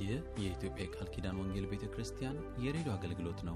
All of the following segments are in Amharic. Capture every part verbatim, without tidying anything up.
ይህ የኢትዮጵያ ቃል ኪዳን ወንጌል ቤተክርስቲያን የሬዲዮ አገልግሎት ነው።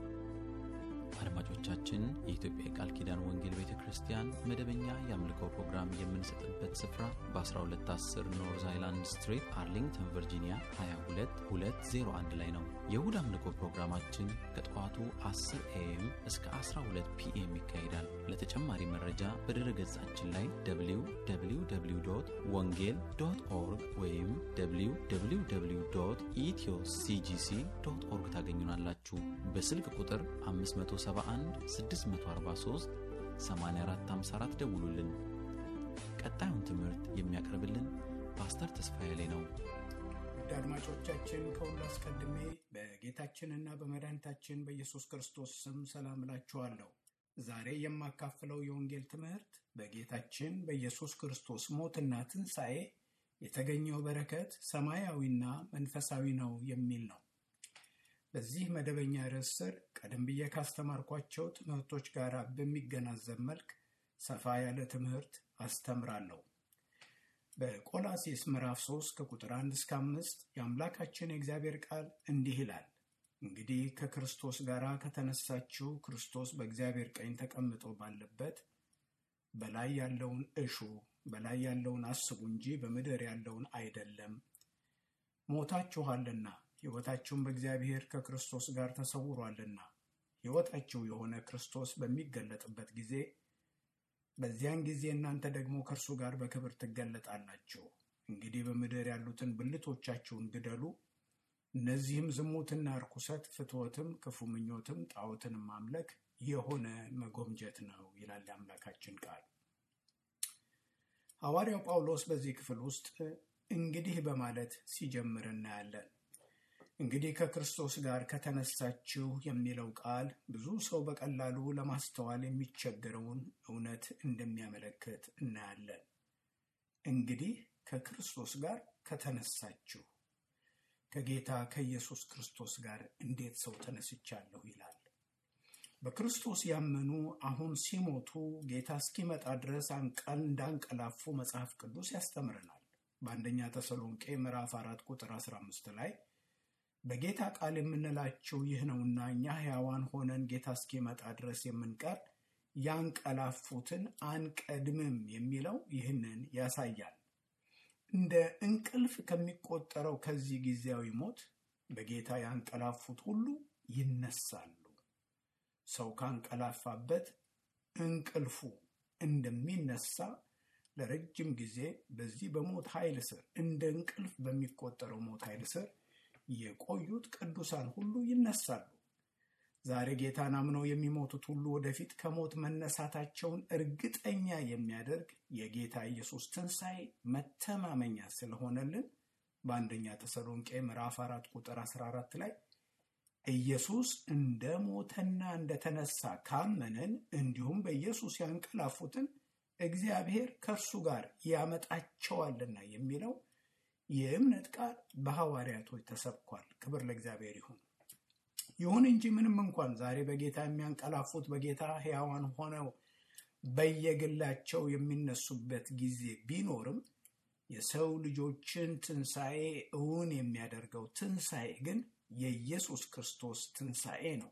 አድማጮቻችን፣ የኢትዮጵያ ቃል ኪዳን ወንጌል ቤተክርስቲያን መደበኛ የአምልኮ ፕሮግራም የምንሰጥበት ስፍራ በ12 10 ኖርዝ አይላንድ ስትሪት አርሊንግተን ቨርጂኒያ ሃያ ሁለት ሁለት ዜሮ አንድ ላይ ነው። የእሁድ አምልኮ ፕሮግራማችን ከጠዋቱ አስር ኤ ኤም እስከ አስራ ሁለት ፒ ኤም ይካሄዳል። ለተጨማሪ መረጃ በድረ ገጻችን ላይ ደብሊው ደብሊው ደብሊው ዶት ወንጌል ዶት ኦርግ ወይም ደብሊው ደብሊው ደብሊው ዶት ኢትዮ ሲ ጂ ሲ ዶት ኦርግ ታገኙናላችሁ። በስልክ ቁጥር አምስት ሰባ አንድ ስድስት አርባ ሶስት ሰማንያ አራት ሃምሳ አራት ደውሉልን። ቀጣዩን ትምህርት የሚያቀርብልን ፓስተር ተስፋዬ ላይ ነው። አድማጮቻችን፣ ከሁሉ አስቀድሜ በጌታችንና በመድኃኒታችን በኢየሱስ ክርስቶስ ስም ሰላም እላችኋለሁ። ዛሬ የማካፍለው የወንጌል ትምህርት በጌታችን በኢየሱስ ክርስቶስ ሞትና ትንሣኤ የተገኘው በረከት ሰማያዊና መንፈሳዊ ነው የሚል ነው። በዚህ መደበኛ ርዕስ ስር ቀደም ብዬ ካስተማርኳቸው ትምህርቶች ጋር በሚገናዘብ መልክ ሰፋ ያለ ትምህርት አስተምራለሁ። በቆላስይስ ምዕራፍ ሶስት ከቁጥር አንድ እስከ አምስት የአምላካችን የእግዚአብሔር ቃል እንዲህ ይላል። እንግዲህ ከክርስቶስ ጋር ከተነሳችሁ ክርስቶስ በእግዚአብሔር ቀኝ ተቀምጦ ባለበት በላይ ያለውን እሹ፣ በላይ ያለውን አስቡ እንጂ በምድር ያለውን አይደለም። ሞታችኋልና ሕይወታችሁም በእግዚአብሔር ከክርስቶስ ጋር ተሰውሯልና ሕይወታችሁ የሆነ ክርስቶስ በሚገለጥበት ጊዜ በዚያን ጊዜ እናንተ ደግሞ ከእርሱ ጋር በክብር ትገለጣላችሁ። እንግዲህ በምድር ያሉትን ብልቶቻችሁን ግደሉ። እነዚህም ዝሙትና ርኩሰት፣ ፍትወትም፣ ክፉ ምኞትም፣ ጣዖትንም ማምለክ የሆነ መጎምጀት ነው ይላል የአምላካችን ቃል። ሐዋርያው ጳውሎስ በዚህ ክፍል ውስጥ እንግዲህ በማለት ሲጀምር እናያለን። እንግዲህ ከክርስቶስ ጋር ከተነሳችሁ የሚለው ቃል ብዙ ሰው በቀላሉ ለማስተዋል የሚቸገረውን እውነት እንደሚያመለክት እናያለን። እንግዲህ ከክርስቶስ ጋር ከተነሳችሁ፣ ከጌታ ከኢየሱስ ክርስቶስ ጋር እንዴት ሰው ተነስቻለሁ ይላል። በክርስቶስ ያመኑ አሁን ሲሞቱ ጌታ እስኪመጣ ድረስ እንዳንቀላፉ መጽሐፍ ቅዱስ ያስተምረናል። በአንደኛ ተሰሎንቄ ምዕራፍ አራት ቁጥር አስራ አምስት ላይ በጌታ ቃል የምንላችሁ ይህ ነውና እኛ ሕያዋን ሆነን ጌታ እስኪመጣ ድረስ የምንቀር ያንቀላፉትን አንቀድምም የሚለው ይህንን ያሳያል። እንደ እንቅልፍ ከሚቆጠረው ከዚህ ጊዜያዊ ሞት በጌታ ያንቀላፉት ሁሉ ይነሳሉ። ሰው ካንቀላፋበት እንቅልፉ እንደሚነሳ ለረጅም ጊዜ በዚህ በሞት ኃይል ስር እንደ እንቅልፍ በሚቆጠረው ሞት ኃይል ስር የቆዩት ቅዱሳን ሁሉ ይነሳሉ። ዛሬ ጌታን አምነው የሚሞቱት ሁሉ ወደፊት ከሞት መነሳታቸውን እርግጠኛ የሚያደርግ የጌታ ኢየሱስ ትንሣኤ መተማመኛ ስለሆነልን በአንደኛ ተሰሎንቄ ምዕራፍ አራት ቁጥር አስራ አራት ላይ ኢየሱስ እንደ ሞተና እንደተነሳ ካመንን እንዲሁም በኢየሱስ ያንቀላፉትን እግዚአብሔር ከእርሱ ጋር ያመጣቸዋልና የሚለው የእምነት ቃል በሐዋርያቶች ተሰብኳል። ክብር ለእግዚአብሔር ይሁን። ይሁን እንጂ ምንም እንኳን ዛሬ በጌታ የሚያንቀላፉት በጌታ ሕያዋን ሆነው በየግላቸው የሚነሱበት ጊዜ ቢኖርም የሰው ልጆችን ትንሣኤ እውን የሚያደርገው ትንሣኤ ግን የኢየሱስ ክርስቶስ ትንሣኤ ነው።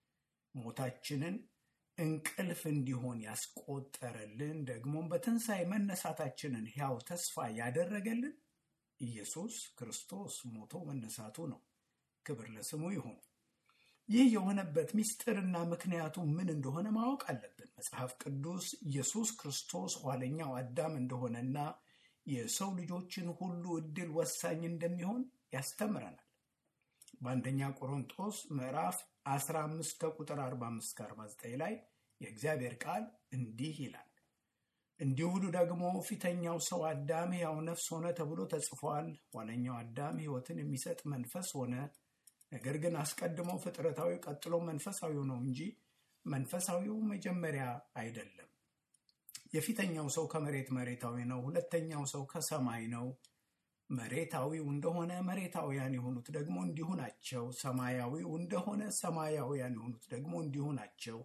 ሞታችንን እንቅልፍ እንዲሆን ያስቆጠረልን፣ ደግሞም በትንሣኤ መነሳታችንን ሕያው ተስፋ ያደረገልን ኢየሱስ ክርስቶስ ሞቶ መነሳቱ ነው። ክብር ለስሙ ይሁን። ይህ የሆነበት ምስጢርና ምክንያቱ ምን እንደሆነ ማወቅ አለብን። መጽሐፍ ቅዱስ ኢየሱስ ክርስቶስ ኋለኛው አዳም እንደሆነና የሰው ልጆችን ሁሉ ዕድል ወሳኝ እንደሚሆን ያስተምረናል። በአንደኛ ቆሮንቶስ ምዕራፍ አስራ አምስት ከቁጥር አርባ አምስት እስከ አርባ ዘጠኝ ላይ የእግዚአብሔር ቃል እንዲህ ይላል። እንዲሁ ደግሞ ፊተኛው ሰው አዳም ሕያው ነፍስ ሆነ ተብሎ ተጽፏል። ኋለኛው አዳም ሕይወትን የሚሰጥ መንፈስ ሆነ። ነገር ግን አስቀድሞ ፍጥረታዊ ቀጥሎ መንፈሳዊው ነው እንጂ መንፈሳዊው መጀመሪያ አይደለም። የፊተኛው ሰው ከመሬት መሬታዊ ነው፣ ሁለተኛው ሰው ከሰማይ ነው። መሬታዊው እንደሆነ መሬታውያን የሆኑት ደግሞ እንዲሁ ናቸው። ሰማያዊው እንደሆነ ሰማያውያን የሆኑት ደግሞ እንዲሁ ናቸው።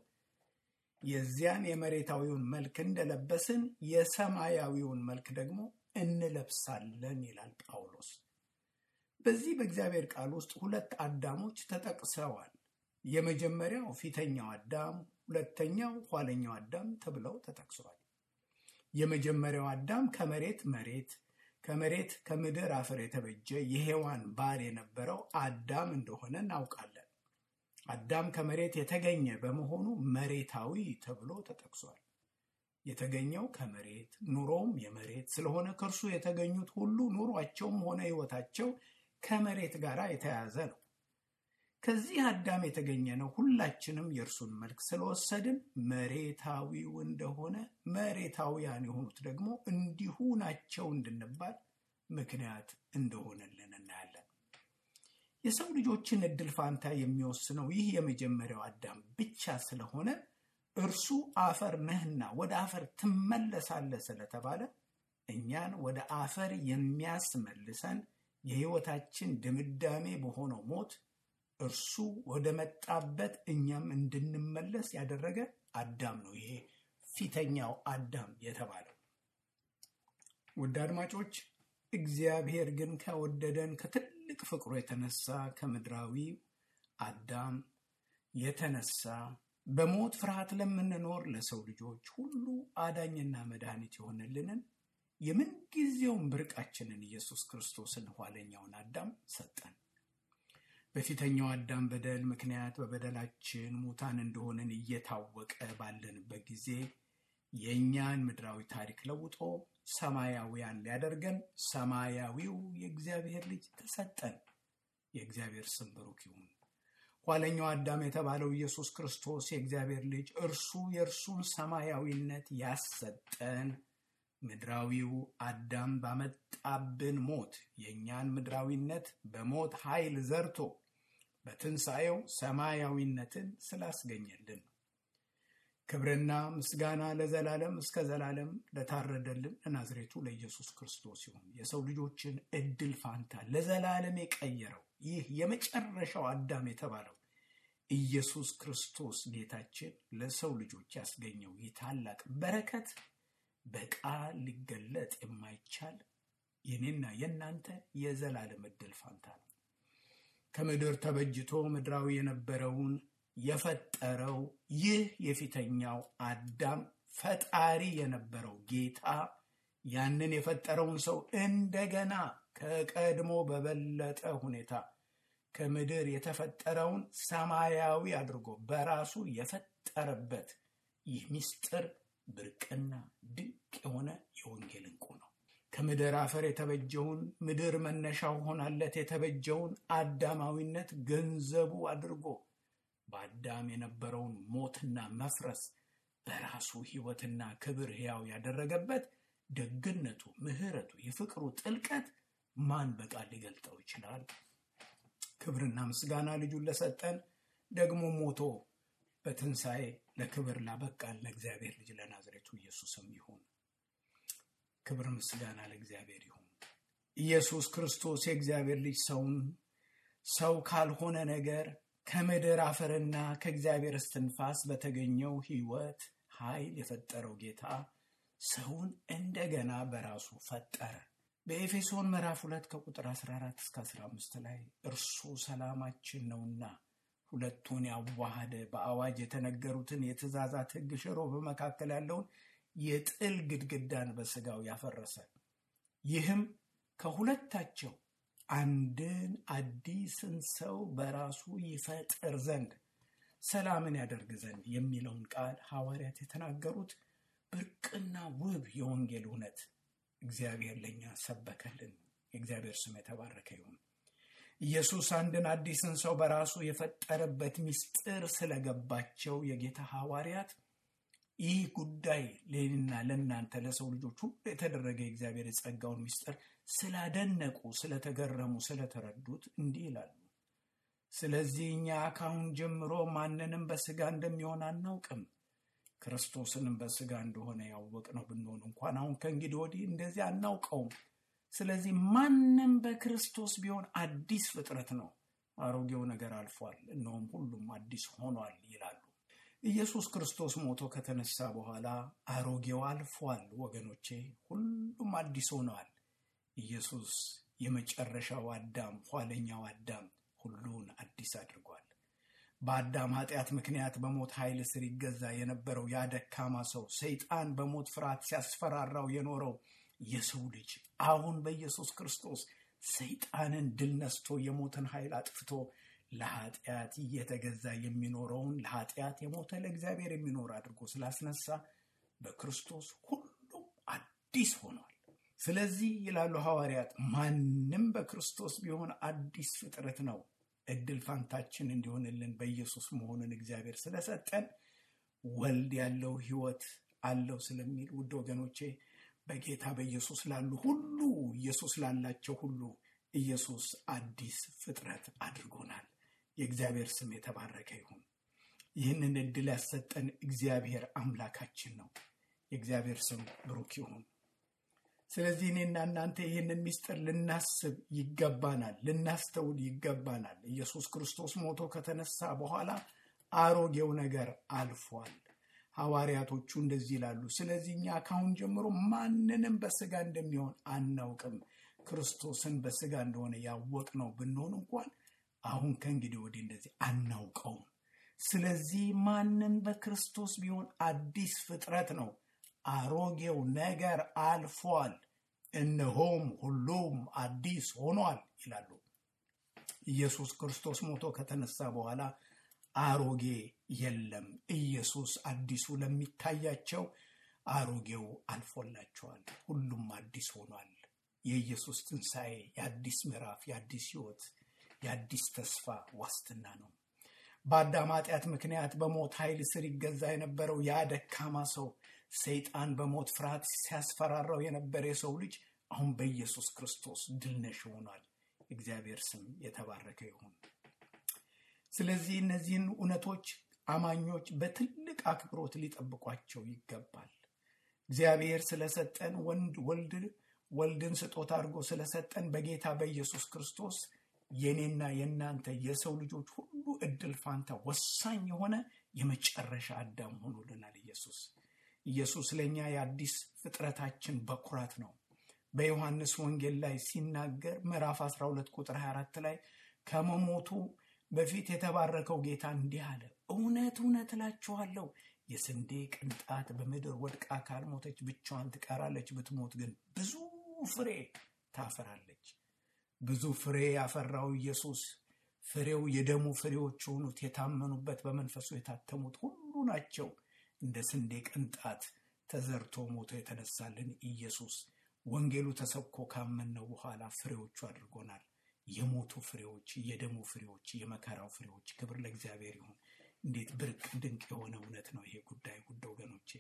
የዚያን የመሬታዊውን መልክ እንደለበስን የሰማያዊውን መልክ ደግሞ እንለብሳለን ይላል ጳውሎስ። በዚህ በእግዚአብሔር ቃል ውስጥ ሁለት አዳሞች ተጠቅሰዋል። የመጀመሪያው ፊተኛው አዳም፣ ሁለተኛው ኋለኛው አዳም ተብለው ተጠቅሰዋል። የመጀመሪያው አዳም ከመሬት መሬት ከመሬት ከምድር አፈር የተበጀ የሔዋን ባል የነበረው አዳም እንደሆነ እናውቃለን። አዳም ከመሬት የተገኘ በመሆኑ መሬታዊ ተብሎ ተጠቅሷል። የተገኘው ከመሬት ኑሮም የመሬት ስለሆነ ከእርሱ የተገኙት ሁሉ ኑሯቸውም ሆነ ሕይወታቸው ከመሬት ጋር የተያያዘ ነው። ከዚህ አዳም የተገኘ ነው ሁላችንም የእርሱን መልክ ስለወሰድን መሬታዊው እንደሆነ መሬታውያን የሆኑት ደግሞ እንዲሁ ናቸው እንድንባል ምክንያት እንደሆነልን እናያለን። የሰው ልጆችን እድል ፋንታ የሚወስነው ይህ የመጀመሪያው አዳም ብቻ ስለሆነ እርሱ አፈር ነህና ወደ አፈር ትመለሳለህ ስለተባለ እኛን ወደ አፈር የሚያስመልሰን የሕይወታችን ድምዳሜ በሆነው ሞት እርሱ ወደ መጣበት እኛም እንድንመለስ ያደረገ አዳም ነው ይሄ ፊተኛው አዳም የተባለው። ውድ አድማጮች፣ እግዚአብሔር ግን ከወደደን ከትልቅ ፍቅሩ የተነሳ ከምድራዊ አዳም የተነሳ በሞት ፍርሃት ለምንኖር ለሰው ልጆች ሁሉ አዳኝና መድኃኒት የሆነልንን የምንጊዜውን ብርቃችንን ኢየሱስ ክርስቶስን ኋለኛውን አዳም ሰጠን። በፊተኛው አዳም በደል ምክንያት በበደላችን ሙታን እንደሆነን እየታወቀ ባለንበት ጊዜ የእኛን ምድራዊ ታሪክ ለውጦ ሰማያዊያን ሊያደርገን ሰማያዊው የእግዚአብሔር ልጅ ተሰጠን። የእግዚአብሔር ስም ብሩክ ይሁን። ኋለኛው አዳም የተባለው ኢየሱስ ክርስቶስ የእግዚአብሔር ልጅ እርሱ የእርሱን ሰማያዊነት ያሰጠን ምድራዊው አዳም ባመጣብን ሞት የእኛን ምድራዊነት በሞት ኃይል ዘርቶ በትንሣኤው ሰማያዊነትን ስላስገኘልን። ክብርና ምስጋና ለዘላለም እስከ ዘላለም ለታረደልን ለናዝሬቱ ለኢየሱስ ክርስቶስ ይሁን። የሰው ልጆችን እድል ፋንታ ለዘላለም የቀየረው ይህ የመጨረሻው አዳም የተባለው ኢየሱስ ክርስቶስ ጌታችን ለሰው ልጆች ያስገኘው ይህ ታላቅ በረከት በቃል ሊገለጥ የማይቻል የኔና የናንተ የዘላለም እድል ፋንታ ነው። ከምድር ተበጅቶ ምድራዊ የነበረውን የፈጠረው ይህ የፊተኛው አዳም ፈጣሪ የነበረው ጌታ ያንን የፈጠረውን ሰው እንደገና ከቀድሞ በበለጠ ሁኔታ ከምድር የተፈጠረውን ሰማያዊ አድርጎ በራሱ የፈጠረበት ይህ ምስጢር ብርቅና ድንቅ የሆነ የወንጌል ዕንቁ ነው። ከምድር አፈር የተበጀውን ምድር መነሻው ሆናለት የተበጀውን አዳማዊነት ገንዘቡ አድርጎ በአዳም የነበረውን ሞትና መፍረስ በራሱ ሕይወትና ክብር ሕያው ያደረገበት ደግነቱ፣ ምሕረቱ፣ የፍቅሩ ጥልቀት ማን በቃል ሊገልጠው ይችላል? ክብርና ምስጋና ልጁን ለሰጠን ደግሞ ሞቶ በትንሣኤ ለክብር ላበቃን ለእግዚአብሔር ልጅ ለናዝሬቱ ኢየሱስም ይሁን። ክብር ምስጋና ለእግዚአብሔር ይሁን። ኢየሱስ ክርስቶስ የእግዚአብሔር ልጅ ሰውን ሰው ካልሆነ ነገር ከምድር አፈርና ከእግዚአብሔር እስትንፋስ በተገኘው ሕይወት ኃይል የፈጠረው ጌታ ሰውን እንደገና በራሱ ፈጠረ። በኤፌሶን ምዕራፍ ሁለት ከቁጥር አስራ አራት እስከ አስራ አምስት ላይ እርሱ ሰላማችን ነውና ሁለቱን ያዋሃደ በአዋጅ የተነገሩትን የትእዛዛት ሕግ ሽሮ በመካከል ያለውን የጥል ግድግዳን በሥጋው ያፈረሰ፣ ይህም ከሁለታቸው አንድን አዲስን ሰው በራሱ ይፈጥር ዘንድ ሰላምን ያደርግ ዘንድ የሚለውን ቃል ሐዋርያት የተናገሩት ብርቅና ውብ የወንጌል እውነት እግዚአብሔር ለኛ ሰበከልን። የእግዚአብሔር ስም የተባረከ ይሁን። ኢየሱስ አንድን አዲስን ሰው በራሱ የፈጠረበት ምስጢር ስለገባቸው የጌታ ሐዋርያት ይህ ጉዳይ ለእኔና ለእናንተ ለሰው ልጆች ሁሉ የተደረገ የእግዚአብሔር የጸጋውን ምስጢር ስላደነቁ፣ ስለተገረሙ፣ ስለተረዱት እንዲህ ይላሉ። ስለዚህ እኛ ካሁን ጀምሮ ማንንም በሥጋ እንደሚሆን አናውቅም። ክርስቶስንም በሥጋ እንደሆነ ያወቅነው ብንሆን እንኳን አሁን ከእንግዲህ ወዲህ እንደዚህ አናውቀውም። ስለዚህ ማንም በክርስቶስ ቢሆን አዲስ ፍጥረት ነው፣ አሮጌው ነገር አልፏል፣ እነሆም ሁሉም አዲስ ሆኗል ይላሉ። ኢየሱስ ክርስቶስ ሞቶ ከተነሳ በኋላ አሮጌው አልፏል ወገኖቼ፣ ሁሉም አዲስ ሆነዋል። ኢየሱስ የመጨረሻው አዳም ኋለኛው አዳም ሁሉን አዲስ አድርጓል። በአዳም ኃጢአት ምክንያት በሞት ኃይል ስር ይገዛ የነበረው ያ ደካማ ሰው ሰይጣን በሞት ፍርሃት ሲያስፈራራው የኖረው የሰው ልጅ አሁን በኢየሱስ ክርስቶስ ሰይጣንን ድል ነስቶ የሞትን ኃይል አጥፍቶ ለኃጢአት እየተገዛ የሚኖረውን ለኃጢአት የሞተ ለእግዚአብሔር የሚኖር አድርጎ ስላስነሳ በክርስቶስ ሁሉም አዲስ ሆኗል። ስለዚህ ይላሉ ሐዋርያት ማንም በክርስቶስ ቢሆን አዲስ ፍጥረት ነው። እድል ፋንታችን እንዲሆንልን በኢየሱስ መሆኑን እግዚአብሔር ስለሰጠን ወልድ ያለው ሕይወት አለው ስለሚል ውድ ወገኖቼ በጌታ በኢየሱስ ላሉ ሁሉ ኢየሱስ ላላቸው ሁሉ ኢየሱስ አዲስ ፍጥረት አድርጎናል። የእግዚአብሔር ስም የተባረከ ይሁን። ይህንን እድል ያሰጠን እግዚአብሔር አምላካችን ነው። የእግዚአብሔር ስም ብሩክ ይሁን። ስለዚህ እኔና እናንተ ይህንን ምስጢር ልናስብ ይገባናል፣ ልናስተውል ይገባናል። ኢየሱስ ክርስቶስ ሞቶ ከተነሳ በኋላ አሮጌው ነገር አልፏል። ሐዋርያቶቹ እንደዚህ ይላሉ። ስለዚህ እኛ ካሁን ጀምሮ ማንንም በስጋ እንደሚሆን አናውቅም። ክርስቶስን በስጋ እንደሆነ ያወቅነው ብንሆን እንኳን አሁን ከእንግዲህ ወዲህ እንደዚህ አናውቀውም። ስለዚህ ማንም በክርስቶስ ቢሆን አዲስ ፍጥረት ነው፣ አሮጌው ነገር አልፏል፣ እነሆም ሁሉም አዲስ ሆኗል ይላሉ። ኢየሱስ ክርስቶስ ሞቶ ከተነሳ በኋላ አሮጌ የለም። ኢየሱስ አዲሱ ለሚታያቸው አሮጌው አልፎላቸዋል፣ ሁሉም አዲስ ሆኗል። የኢየሱስ ትንሣኤ የአዲስ ምዕራፍ፣ የአዲስ ሕይወት፣ የአዲስ ተስፋ ዋስትና ነው። በአዳም ኃጢአት ምክንያት በሞት ኃይል ስር ይገዛ የነበረው ያ ደካማ ሰው ሰይጣን በሞት ፍርሃት ሲያስፈራራው የነበረ የሰው ልጅ አሁን በኢየሱስ ክርስቶስ ድል ነሽ ሆኗል። እግዚአብሔር ስም የተባረከ ይሁን። ስለዚህ እነዚህን እውነቶች አማኞች በትልቅ አክብሮት ሊጠብቋቸው ይገባል። እግዚአብሔር ስለሰጠን ወንድ ወልድ ወልድን ስጦታ አድርጎ ስለሰጠን በጌታ በኢየሱስ ክርስቶስ የኔና የናንተ የሰው ልጆች ሁሉ እድል ፋንታ ወሳኝ የሆነ የመጨረሻ አዳም ሆኖልናል። ኢየሱስ ኢየሱስ ለኛ የአዲስ ፍጥረታችን በኩራት ነው። በዮሐንስ ወንጌል ላይ ሲናገር ምዕራፍ አስራ ሁለት ቁጥር ሃያ አራት ላይ ከመሞቱ በፊት የተባረከው ጌታ እንዲህ አለ፣ እውነት እውነት እላችኋለሁ የስንዴ ቅንጣት በምድር ወድቃ ካልሞተች ብቻዋን ትቀራለች፣ ብትሞት ግን ብዙ ፍሬ ታፈራለች። ብዙ ፍሬ ያፈራው ኢየሱስ ፍሬው የደሙ ፍሬዎች ሆኑት የታመኑበት በመንፈሱ የታተሙት ሁሉ ናቸው። እንደ ስንዴ ቅንጣት ተዘርቶ ሞቶ የተነሳልን ኢየሱስ ወንጌሉ ተሰብኮ ካመነው በኋላ ፍሬዎቹ አድርጎናል። የሞቱ ፍሬዎች፣ የደሙ ፍሬዎች፣ የመከራው ፍሬዎች። ክብር ለእግዚአብሔር ይሁን። እንዴት ብርቅ ድንቅ የሆነ እውነት ነው ይሄ ጉዳይ። ጉድ ወገኖቼ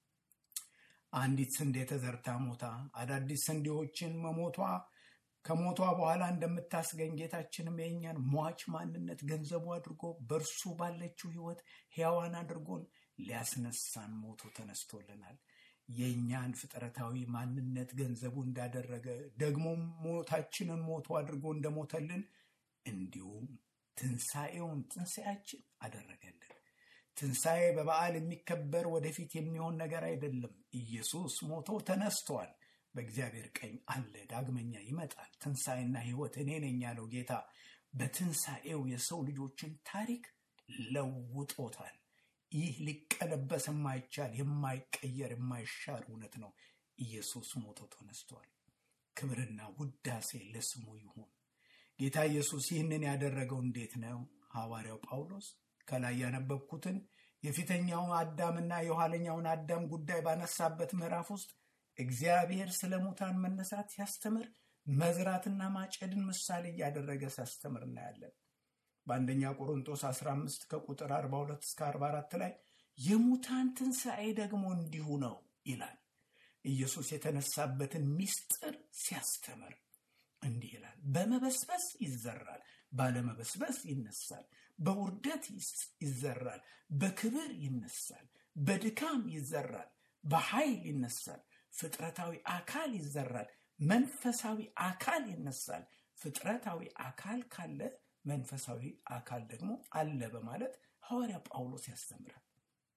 አንዲት ስንዴ ተዘርታ ሞታ አዳዲስ ስንዴዎችን መሞቷ ከሞቷ በኋላ እንደምታስገኝ ጌታችንም የእኛን ሟች ማንነት ገንዘቡ አድርጎ በእርሱ ባለችው ሕይወት ሕያዋን አድርጎን ሊያስነሳን ሞቶ ተነስቶልናል። የእኛን ፍጥረታዊ ማንነት ገንዘቡ እንዳደረገ ደግሞም ሞታችንን ሞቶ አድርጎ እንደሞተልን እንዲሁም ትንሣኤውን ትንሣኤያችን አደረገልን። ትንሣኤ በበዓል የሚከበር ወደፊት የሚሆን ነገር አይደለም። ኢየሱስ ሞቶ ተነስቷል፣ በእግዚአብሔር ቀኝ አለ፣ ዳግመኛ ይመጣል። ትንሣኤና ሕይወት እኔ ነኝ ያለው ጌታ በትንሣኤው የሰው ልጆችን ታሪክ ለውጦታል። ይህ ሊቀለበስ የማይቻል የማይቀየር የማይሻር እውነት ነው። ኢየሱስ ሞቶ ተነስቷል። ክብርና ውዳሴ ለስሙ ይሁን። ጌታ ኢየሱስ ይህንን ያደረገው እንዴት ነው? ሐዋርያው ጳውሎስ ከላይ ያነበብኩትን የፊተኛውን አዳምና የኋለኛውን አዳም ጉዳይ ባነሳበት ምዕራፍ ውስጥ እግዚአብሔር ስለ ሙታን መነሳት ሲያስተምር መዝራትና ማጨድን ምሳሌ እያደረገ ሲያስተምር እናያለን። በአንደኛ ቆሮንቶስ አስራ አምስት ከቁጥር አርባ ሁለት እስከ አርባ አራት ላይ የሙታን ትንሣኤ ደግሞ እንዲሁ ነው ይላል። ኢየሱስ የተነሳበትን ምስጢር ሲያስተምር እንዲህ ይላል፣ በመበስበስ ይዘራል፣ ባለመበስበስ ይነሳል፣ በውርደት ይዘራል፣ በክብር ይነሳል፣ በድካም ይዘራል፣ በኃይል ይነሳል። ፍጥረታዊ አካል ይዘራል፣ መንፈሳዊ አካል ይነሳል። ፍጥረታዊ አካል ካለ መንፈሳዊ አካል ደግሞ አለ በማለት ሐዋርያ ጳውሎስ ያስተምራል።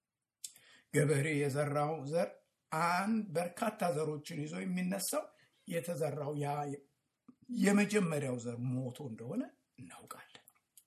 ገበሬ የዘራው ዘር አንድ በርካታ ዘሮችን ይዞ የሚነሳው የተዘራው ያ የመጀመሪያው ዘር ሞቶ እንደሆነ እናውቃለን።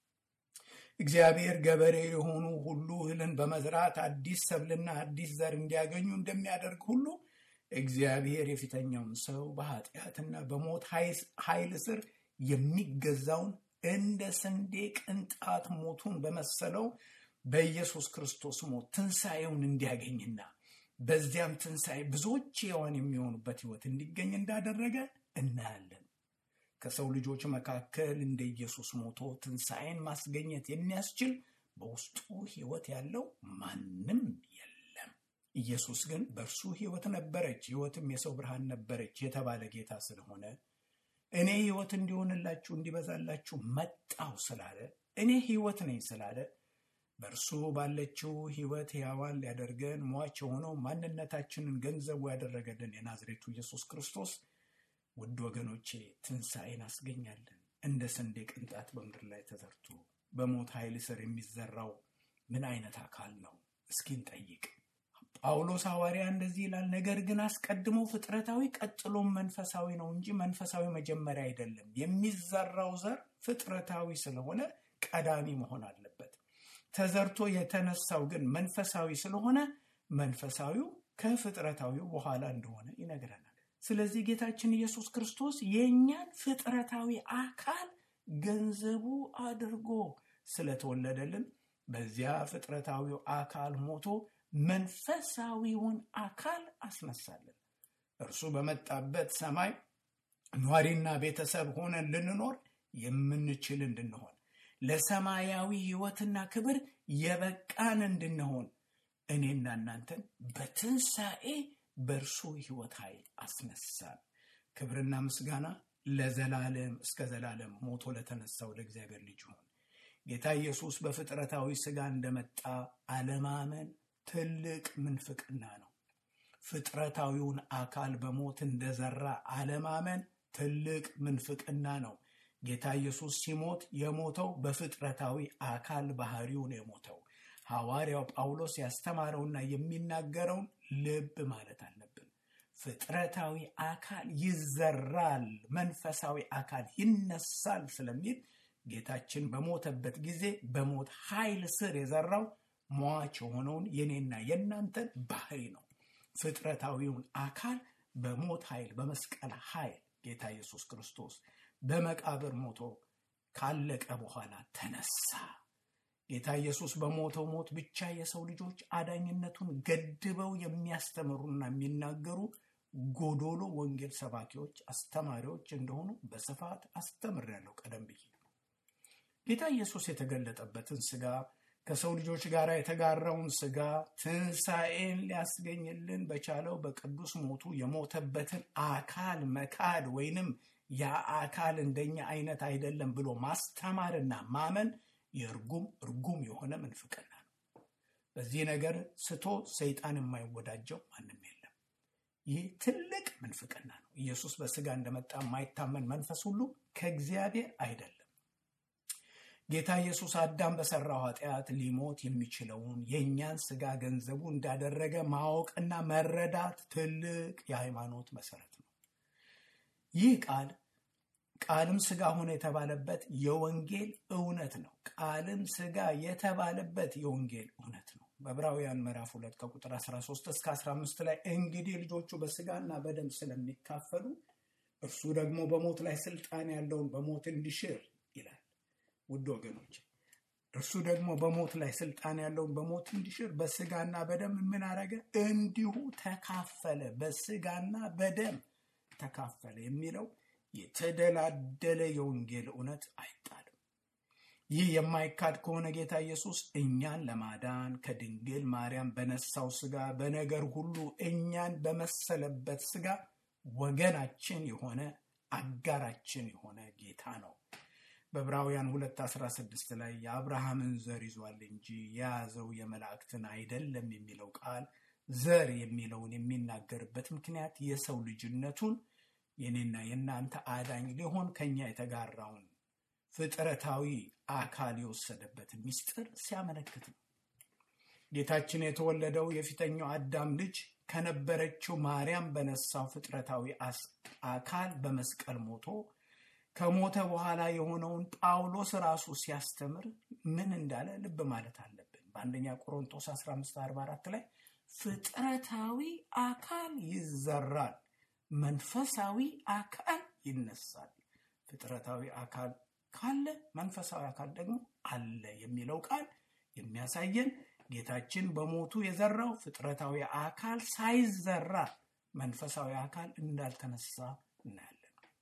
እግዚአብሔር ገበሬ የሆኑ ሁሉ እህልን በመዝራት አዲስ ሰብልና አዲስ ዘር እንዲያገኙ እንደሚያደርግ ሁሉ እግዚአብሔር የፊተኛውን ሰው በኃጢአትና በሞት ኃይል ስር የሚገዛውን እንደ ስንዴ ቅንጣት ሞቱን በመሰለው በኢየሱስ ክርስቶስ ሞት ትንሣኤውን እንዲያገኝና በዚያም ትንሣኤ ብዙዎች ሕያዋን የሚሆኑበት ሕይወት እንዲገኝ እንዳደረገ እናያለን። ከሰው ልጆች መካከል እንደ ኢየሱስ ሞቶ ትንሣኤን ማስገኘት የሚያስችል በውስጡ ሕይወት ያለው ማንም የለም። ኢየሱስ ግን በእርሱ ሕይወት ነበረች፣ ሕይወትም የሰው ብርሃን ነበረች የተባለ ጌታ ስለሆነ እኔ ሕይወት እንዲሆንላችሁ እንዲበዛላችሁ መጣሁ ስላለ፣ እኔ ሕይወት ነኝ ስላለ በእርሱ ባለችው ሕይወት ሕያዋን ሊያደርገን ሟች የሆነው ማንነታችንን ገንዘቡ ያደረገልን የናዝሬቱ ኢየሱስ ክርስቶስ ውድ ወገኖቼ ትንሣኤን አስገኛለን። እንደ ስንዴ ቅንጣት በምድር ላይ ተዘርቶ በሞት ኃይል ስር የሚዘራው ምን አይነት አካል ነው? እስኪን ጠይቅ። ጳውሎስ ሐዋርያ እንደዚህ ይላል፣ ነገር ግን አስቀድሞ ፍጥረታዊ ቀጥሎም መንፈሳዊ ነው እንጂ መንፈሳዊ መጀመሪያ አይደለም። የሚዘራው ዘር ፍጥረታዊ ስለሆነ ቀዳሚ መሆን አለበት። ተዘርቶ የተነሳው ግን መንፈሳዊ ስለሆነ መንፈሳዊው ከፍጥረታዊው በኋላ እንደሆነ ይነግረናል። ስለዚህ ጌታችን ኢየሱስ ክርስቶስ የእኛን ፍጥረታዊ አካል ገንዘቡ አድርጎ ስለተወለደልን በዚያ ፍጥረታዊው አካል ሞቶ መንፈሳዊውን አካል አስነሳልን። እርሱ በመጣበት ሰማይ ኗሪና ቤተሰብ ሆነን ልንኖር የምንችል እንድንሆን ለሰማያዊ ሕይወትና ክብር የበቃን እንድንሆን እኔና እናንተን በትንሣኤ በእርሱ ሕይወት ኃይል አስነሳን። ክብርና ምስጋና ለዘላለም እስከ ዘላለም ሞቶ ለተነሳው ለእግዚአብሔር ልጅ ይሁን። ጌታ ኢየሱስ በፍጥረታዊ ሥጋ እንደመጣ አለማመን ትልቅ ምንፍቅና ነው። ፍጥረታዊውን አካል በሞት እንደዘራ አለማመን ትልቅ ምንፍቅና ነው። ጌታ ኢየሱስ ሲሞት የሞተው በፍጥረታዊ አካል ባህሪው ነው የሞተው። ሐዋርያው ጳውሎስ ያስተማረውና የሚናገረውን ልብ ማለት አለብን። ፍጥረታዊ አካል ይዘራል፣ መንፈሳዊ አካል ይነሳል ስለሚል ጌታችን በሞተበት ጊዜ በሞት ኃይል ስር የዘራው ሟች የሆነውን የኔና የናንተን ባህሪ ነው። ፍጥረታዊውን አካል በሞት ኃይል በመስቀል ኃይል ጌታ ኢየሱስ ክርስቶስ በመቃብር ሞቶ ካለቀ በኋላ ተነሳ። ጌታ ኢየሱስ በሞተው ሞት ብቻ የሰው ልጆች አዳኝነቱን ገድበው የሚያስተምሩና የሚናገሩ ጎዶሎ ወንጌል ሰባኪዎች፣ አስተማሪዎች እንደሆኑ በስፋት አስተምሬያለሁ ቀደም ብዬ። ጌታ ኢየሱስ የተገለጠበትን ሥጋ ከሰው ልጆች ጋር የተጋራውን ሥጋ ትንሣኤን ሊያስገኝልን በቻለው በቅዱስ ሞቱ የሞተበትን አካል መካድ ወይንም ያ አካል እንደኛ አይነት አይደለም ብሎ ማስተማርና ማመን የእርጉም እርጉም የሆነ ምንፍቅና ነው። በዚህ ነገር ስቶ ሰይጣን የማይወዳጀው ማንም የለም። ይህ ትልቅ ምንፍቅና ነው። ኢየሱስ በሥጋ እንደመጣ የማይታመን መንፈስ ሁሉ ከእግዚአብሔር አይደለም። ጌታ ኢየሱስ አዳም በሠራው ኃጢአት ሊሞት የሚችለውን የእኛን ሥጋ ገንዘቡ እንዳደረገ ማወቅና መረዳት ትልቅ የሃይማኖት መሠረት ነው። ይህ ቃል ቃልም ሥጋ ሆነ የተባለበት የወንጌል እውነት ነው። ቃልም ሥጋ የተባለበት የወንጌል እውነት ነው። በዕብራውያን ምዕራፍ ሁለት ከቁጥር አስራ ሶስት እስከ አስራ አምስት ላይ እንግዲህ ልጆቹ በሥጋና በደም ስለሚካፈሉ እርሱ ደግሞ በሞት ላይ ስልጣን ያለውን በሞት እንዲሽር ይላል። ውድ ወገኖች እርሱ ደግሞ በሞት ላይ ስልጣን ያለውን በሞት እንዲሽር በሥጋና በደም ምን አረገ? እንዲሁ ተካፈለ። በሥጋና በደም ተካፈለ የሚለው የተደላደለ የወንጌል እውነት አይጣልም። ይህ የማይካድ ከሆነ ጌታ ኢየሱስ እኛን ለማዳን ከድንግል ማርያም በነሳው ሥጋ በነገር ሁሉ እኛን በመሰለበት ሥጋ ወገናችን የሆነ አጋራችን የሆነ ጌታ ነው። በዕብራውያን ሁለት አስራ ስድስት ላይ የአብርሃምን ዘር ይዟል እንጂ የያዘው የመላእክትን አይደለም የሚለው ቃል ዘር የሚለውን የሚናገርበት ምክንያት የሰው ልጅነቱን የኔና የናንተ አዳኝ ሊሆን ከኛ የተጋራውን ፍጥረታዊ አካል የወሰደበትን ምስጢር ሲያመለክት ነው። ጌታችን የተወለደው የፊተኛው አዳም ልጅ ከነበረችው ማርያም በነሳው ፍጥረታዊ አካል በመስቀል ሞቶ ከሞተ በኋላ የሆነውን ጳውሎስ ራሱ ሲያስተምር ምን እንዳለ ልብ ማለት አለብን። በአንደኛ ቆሮንቶስ አስራ አምስት አርባ አራት ላይ ፍጥረታዊ አካል ይዘራል፣ መንፈሳዊ አካል ይነሳል። ፍጥረታዊ አካል ካለ መንፈሳዊ አካል ደግሞ አለ የሚለው ቃል የሚያሳየን ጌታችን በሞቱ የዘራው ፍጥረታዊ አካል ሳይዘራ መንፈሳዊ አካል እንዳልተነሳ እናያለን።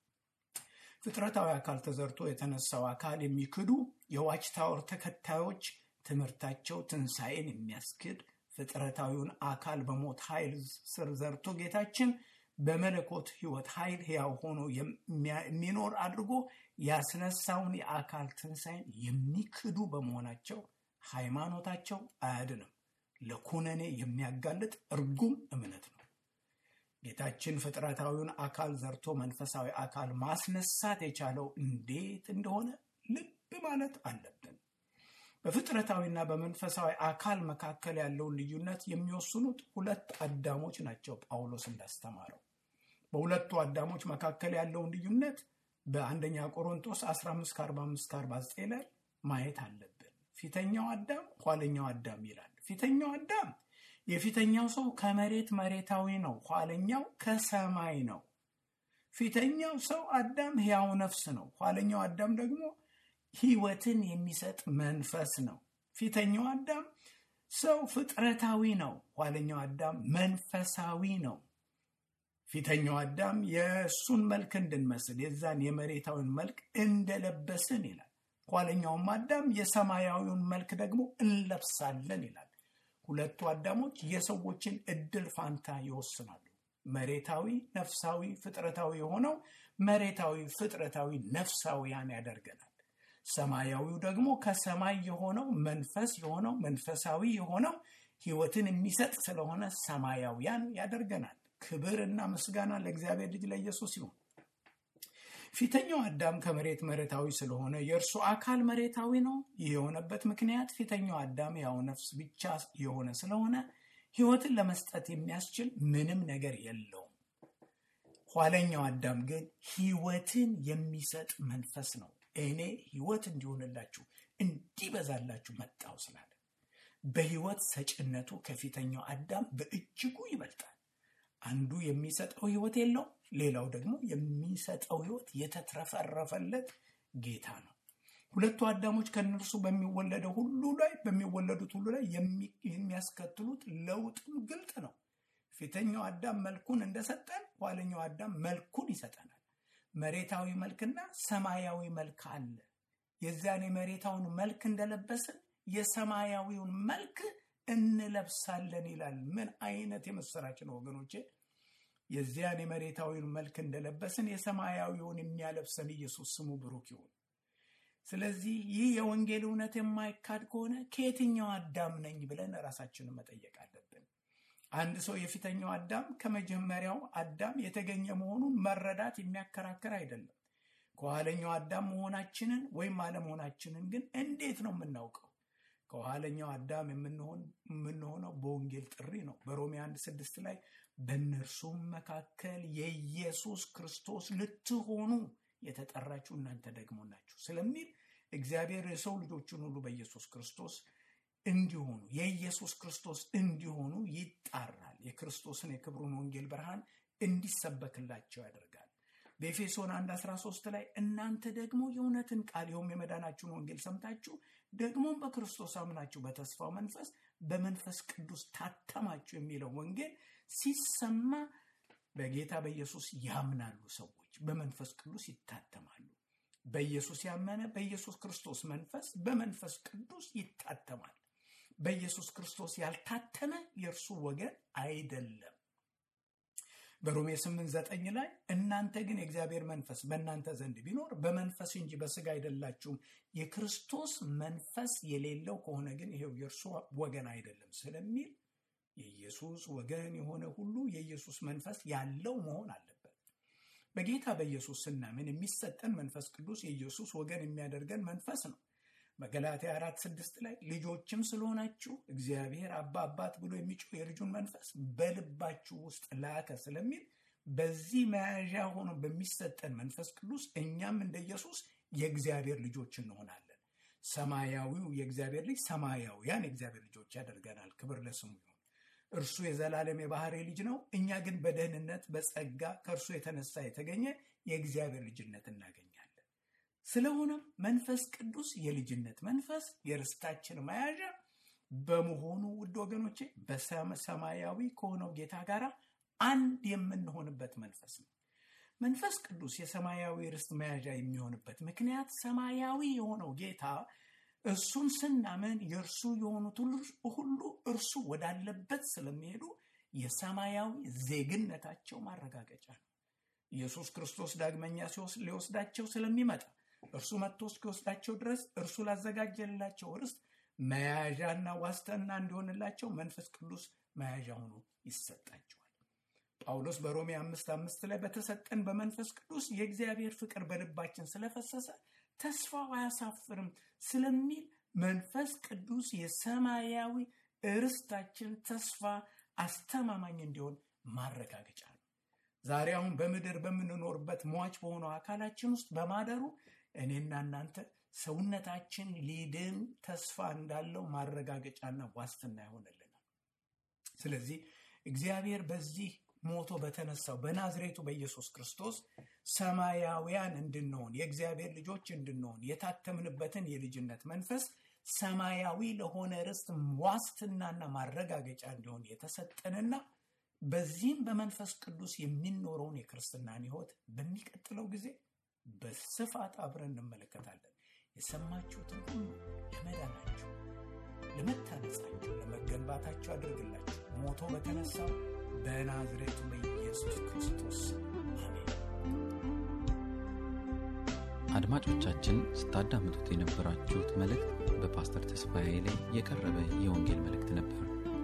ፍጥረታዊ አካል ተዘርቶ የተነሳው አካል የሚክዱ የዋች ታወር ተከታዮች ትምህርታቸው ትንሣኤን የሚያስክድ ፍጥረታዊውን አካል በሞት ኃይል ስር ዘርቶ ጌታችን በመለኮት ሕይወት ኃይል ሕያው ሆኖ የሚኖር አድርጎ ያስነሳውን የአካል ትንሣኤን የሚክዱ በመሆናቸው ሃይማኖታቸው አያድንም፣ ለኩነኔ የሚያጋልጥ እርጉም እምነት ነው። ጌታችን ፍጥረታዊውን አካል ዘርቶ መንፈሳዊ አካል ማስነሳት የቻለው እንዴት እንደሆነ ልብ ማለት አለብን። በፍጥረታዊና በመንፈሳዊ አካል መካከል ያለውን ልዩነት የሚወስኑት ሁለት አዳሞች ናቸው። ጳውሎስ እንዳስተማረው በሁለቱ አዳሞች መካከል ያለውን ልዩነት በአንደኛ ቆሮንቶስ አስራ አምስት ከአርባ አምስት ከአርባ ዘጠኝ ላይ ማየት አለብን። ፊተኛው አዳም ኋለኛው አዳም ይላል። ፊተኛው አዳም የፊተኛው ሰው ከመሬት መሬታዊ ነው፣ ኋለኛው ከሰማይ ነው። ፊተኛው ሰው አዳም ሕያው ነፍስ ነው፣ ኋለኛው አዳም ደግሞ ሕይወትን የሚሰጥ መንፈስ ነው። ፊተኛው አዳም ሰው ፍጥረታዊ ነው፣ ኋለኛው አዳም መንፈሳዊ ነው። ፊተኛው አዳም የእሱን መልክ እንድንመስል የዛን የመሬታዊን መልክ እንደለበስን ይላል። ኋለኛውም አዳም የሰማያዊውን መልክ ደግሞ እንለብሳለን ይላል። ሁለቱ አዳሞች የሰዎችን እድል ፋንታ ይወስናሉ። መሬታዊ ነፍሳዊ ፍጥረታዊ የሆነው መሬታዊ ፍጥረታዊ ነፍሳዊያን ያደርገናል። ሰማያዊው ደግሞ ከሰማይ የሆነው መንፈስ የሆነው መንፈሳዊ የሆነው ሕይወትን የሚሰጥ ስለሆነ ሰማያዊያን ያደርገናል። ክብር እና ምስጋና ለእግዚአብሔር ልጅ ለኢየሱስ ይሁን። ፊተኛው አዳም ከመሬት መሬታዊ ስለሆነ የእርሱ አካል መሬታዊ ነው። ይህ የሆነበት ምክንያት ፊተኛው አዳም ያው ነፍስ ብቻ የሆነ ስለሆነ ሕይወትን ለመስጠት የሚያስችል ምንም ነገር የለውም። ኋለኛው አዳም ግን ሕይወትን የሚሰጥ መንፈስ ነው። እኔ ሕይወት እንዲሆንላችሁ እንዲበዛላችሁ መጣሁ ስላለ በሕይወት ሰጭነቱ ከፊተኛው አዳም በእጅጉ ይበልጣል። አንዱ የሚሰጠው ሕይወት የለው፣ ሌላው ደግሞ የሚሰጠው ሕይወት የተትረፈረፈለት ጌታ ነው። ሁለቱ አዳሞች ከነርሱ በሚወለደው ሁሉ ላይ በሚወለዱት ሁሉ ላይ የሚያስከትሉት ለውጥም ግልጥ ነው። ፊተኛው አዳም መልኩን እንደሰጠን ኋለኛው አዳም መልኩን ይሰጠናል። መሬታዊ መልክና ሰማያዊ መልክ አለ። የዚያን የመሬታውን መልክ እንደለበስን የሰማያዊውን መልክ እንለብሳለን ይላል። ምን አይነት የመሰራች ነው ወገኖቼ! የዚያን የመሬታዊውን መልክ እንደለበስን የሰማያዊውን የሚያለብሰን ኢየሱስ ስሙ ብሩክ ይሁን። ስለዚህ ይህ የወንጌል እውነት የማይካድ ከሆነ ከየትኛው አዳም ነኝ ብለን ራሳችንን መጠየቅ አለብን። አንድ ሰው የፊተኛው አዳም ከመጀመሪያው አዳም የተገኘ መሆኑን መረዳት የሚያከራክር አይደለም። ከኋለኛው አዳም መሆናችንን ወይም አለመሆናችንን ግን እንዴት ነው የምናውቀው? ከኋለኛው አዳም የምንሆነው በወንጌል ጥሪ ነው። በሮሜ አንድ ስድስት ላይ በእነርሱም መካከል የኢየሱስ ክርስቶስ ልትሆኑ የተጠራችሁ እናንተ ደግሞ ናችሁ ስለሚል እግዚአብሔር የሰው ልጆችን ሁሉ በኢየሱስ ክርስቶስ እንዲሆኑ የኢየሱስ ክርስቶስ እንዲሆኑ ይጣራል። የክርስቶስን የክብሩን ወንጌል ብርሃን እንዲሰበክላቸው ያደርጋል። በኤፌሶን አንድ አስራ ሶስት ላይ እናንተ ደግሞ የእውነትን ቃል ይኸውም የመዳናችሁን ወንጌል ሰምታችሁ ደግሞም በክርስቶስ አምናችሁ በተስፋው መንፈስ በመንፈስ ቅዱስ ታተማችሁ የሚለው ወንጌል ሲሰማ በጌታ በኢየሱስ ያምናሉ። ሰዎች በመንፈስ ቅዱስ ይታተማሉ። በኢየሱስ ያመነ በኢየሱስ ክርስቶስ መንፈስ በመንፈስ ቅዱስ ይታተማል። በኢየሱስ ክርስቶስ ያልታተመ የእርሱ ወገን አይደለም። በሮሜ ስምንት ዘጠኝ ላይ እናንተ ግን የእግዚአብሔር መንፈስ በእናንተ ዘንድ ቢኖር በመንፈስ እንጂ በሥጋ አይደላችሁም፣ የክርስቶስ መንፈስ የሌለው ከሆነ ግን ይሄው የእርሱ ወገን አይደለም ስለሚል የኢየሱስ ወገን የሆነ ሁሉ የኢየሱስ መንፈስ ያለው መሆን አለበት። በጌታ በኢየሱስ ስናምን የሚሰጠን መንፈስ ቅዱስ የኢየሱስ ወገን የሚያደርገን መንፈስ ነው። በገላትያ አራት ስድስት ላይ ልጆችም ስለሆናችሁ እግዚአብሔር አባ አባት ብሎ የሚጮህ የልጁን መንፈስ በልባችሁ ውስጥ ላከ ስለሚል በዚህ መያዣ ሆኖ በሚሰጠን መንፈስ ቅዱስ እኛም እንደ ኢየሱስ የእግዚአብሔር ልጆች እንሆናለን። ሰማያዊው የእግዚአብሔር ልጅ ሰማያውያን የእግዚአብሔር ልጆች ያደርገናል። ክብር ለስሙ ይሁን። እርሱ የዘላለም የባህሪ ልጅ ነው። እኛ ግን በደህንነት በጸጋ ከእርሱ የተነሳ የተገኘ የእግዚአብሔር ልጅነት እናገኛለን። ስለሆነም መንፈስ ቅዱስ የልጅነት መንፈስ የርስታችን መያዣ በመሆኑ ውድ ወገኖቼ በሰማያዊ ከሆነው ጌታ ጋር አንድ የምንሆንበት መንፈስ ነው። መንፈስ ቅዱስ የሰማያዊ ርስት መያዣ የሚሆንበት ምክንያት ሰማያዊ የሆነው ጌታ እርሱን ስናምን የእርሱ የሆኑት ሁሉ እርሱ ወዳለበት ስለሚሄዱ የሰማያዊ ዜግነታቸው ማረጋገጫ ነው። ኢየሱስ ክርስቶስ ዳግመኛ ሊወስዳቸው ስለሚመጣ እርሱ መጥቶ እስኪወስዳቸው ድረስ እርሱ ላዘጋጀላቸው ርስት መያዣና ዋስትና እንዲሆንላቸው መንፈስ ቅዱስ መያዣ ሆኖ ይሰጣቸዋል። ጳውሎስ በሮሜ አምስት አምስት ላይ በተሰጠን በመንፈስ ቅዱስ የእግዚአብሔር ፍቅር በልባችን ስለፈሰሰ ተስፋው አያሳፍርም ስለሚል መንፈስ ቅዱስ የሰማያዊ ርስታችን ተስፋ አስተማማኝ እንዲሆን ማረጋገጫ ነው። ዛሬ አሁን በምድር በምንኖርበት ሟች በሆነው አካላችን ውስጥ በማደሩ እኔና እናንተ ሰውነታችን ሊድን ተስፋ እንዳለው ማረጋገጫና ዋስትና ይሆንልናል። ስለዚህ እግዚአብሔር በዚህ ሞቶ በተነሳው በናዝሬቱ በኢየሱስ ክርስቶስ ሰማያውያን እንድንሆን የእግዚአብሔር ልጆች እንድንሆን የታተምንበትን የልጅነት መንፈስ ሰማያዊ ለሆነ ርስት ዋስትናና ማረጋገጫ እንዲሆን የተሰጠንና በዚህም በመንፈስ ቅዱስ የሚኖረውን የክርስትናን ሕይወት በሚቀጥለው ጊዜ በስፋት አብረን እንመለከታለን። የሰማችሁትን ሁሉ ለመዳናችሁ፣ ለመታነጻችሁ፣ ለመገንባታችሁ አድርግላችሁ ሞቶ በተነሳው በናዝሬቱ በኢየሱስ ክርስቶስ አሜን። አድማጮቻችን ስታዳምጡት የነበራችሁት መልእክት በፓስተር ተስፋዬ ላይ የቀረበ የወንጌል መልእክት ነበር።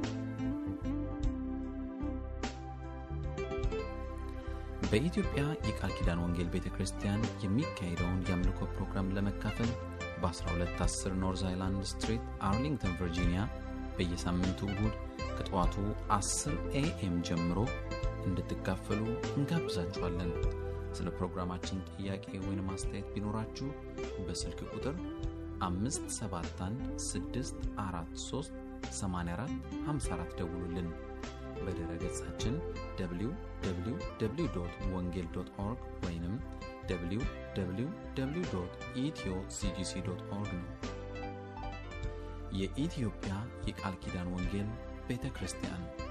በኢትዮጵያ የቃል ኪዳን ወንጌል ቤተክርስቲያን የሚካሄደውን የአምልኮ ፕሮግራም ለመካፈል በ12 አስር ኖርዝ አይላንድ ስትሪት አርሊንግተን ቨርጂኒያ በየሳምንቱ እሁድ ከጠዋቱ አስር ኤኤም ጀምሮ እንድትካፈሉ እንጋብዛችኋለን። ስለ ፕሮግራማችን ጥያቄ ወይም አስተያየት ቢኖራችሁ በስልክ ቁጥር አምስት ሰባት አንድ ስድስት አራት ሶስት ሰማንያ አራት ሃምሳ አራት ደውሉልን። በድረ ገጻችን ደብሊው ደብሊው ደብሊው ዶት ወንጌል ዶት ኦርግ ወይንም ደብሊው ደብሊው ደብሊው ዶት ኢትዮ ሲጂሲ ዶት ኦርግ ነው። የኢትዮጵያ የቃል ኪዳን ወንጌል ቤተ ክርስቲያን